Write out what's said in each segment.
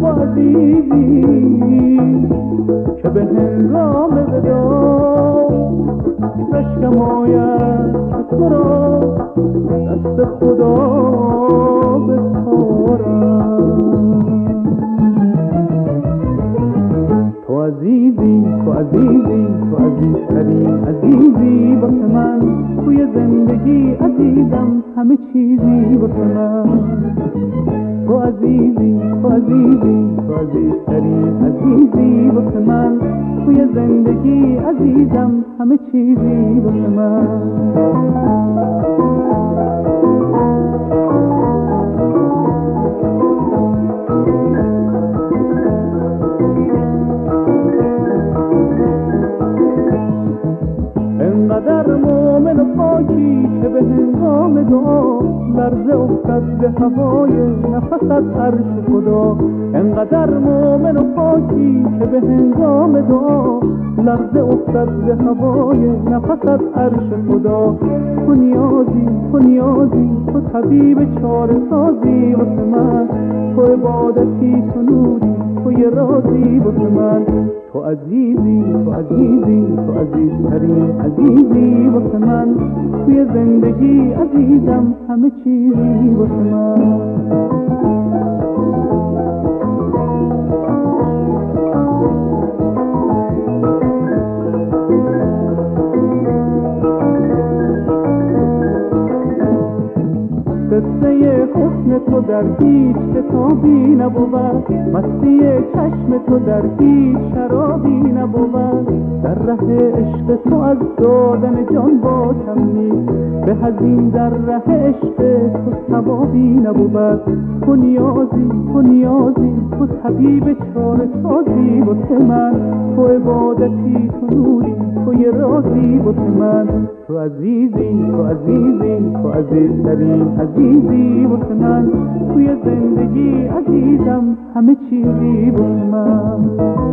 تو عزیزی که به هنگام ودا رشکم آید که تو را دست خدا بسپارم. تو عزیزی، تو عزیزی، تو عزیزترین عزیزی واسه من، توی زندگی عزیزم همه چیزی واسه من. تو عزیزی، تو عزیزی، تو عزیزترین عزیزی واسه من، توی زندگی عزیزم همه چیزی واسه من. انقدر مومن و پاکی که به هنگام دعا لرزه افتد به هوای نفست عرش خدا. انقدر مومن و پاکی که به هنگام دعا لرزه افتد به هوای نفست عرش خدا. تو نیازی، تو نیازی، تو طبیب چاره سازی واسه من، تو عبادتی، تو نوری، تو یه رازی واسه من. تو عزیزی، تو عزیزی، تو عزیزترین عزیزی واسه من، توی زندگی عزیزم همه چیزی واسه من. قصه حسن تو در هیچ کتابی نبود، مستی چشم تو در هیچ شرابی نبود. در ره عشق تو از دادن جان با کم نیست، به ازین در ره عشق تو ثوابی نبود. تو نیازی، تو نیازی، تو طبیب چاره سازی واسه من، تو عبادتی، تو نوری، تو یه رازی واسه من. تو عزیزی، تو عزیزی، تو عزیزترین عزیزی واسه من، توی زندگی عزیزم همه چیزی واسه من.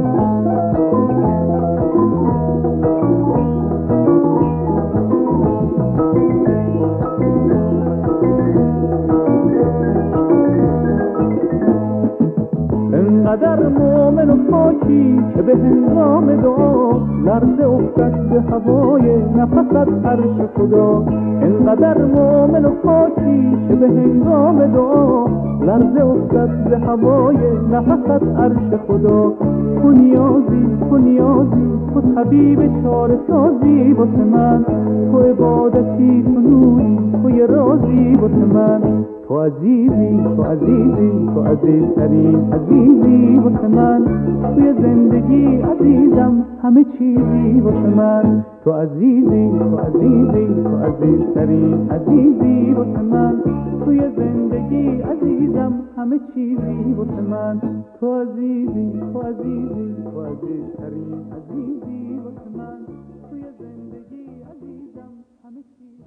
انقدر مومن و پاکی که به هنگام دعا لرزه افتد به هوای نفست عرش خدا. انقدر مومن و پاکی که به هنگام دعا لرزه افتد به هوای نفست عرش خدا. تو نیازی، تو نیازی، تو طبیب چاره سازی واسه من، تو عبادتی، تو نوری، تو یه رازی واسه من. تو عزیزی، تو عزیزی، تو عزیزترین عزیزی واسه من، توی زندگی عزیزم همه چیزی واسه من. تو عزیزی، تو عزیزی، تو عزیزترین عزیزی واسه من، توی زندگی عزیزم همه چیزی واسه من. تو عزیزی، تو عزیزی، تو عزیزترین عزیزی واسه من.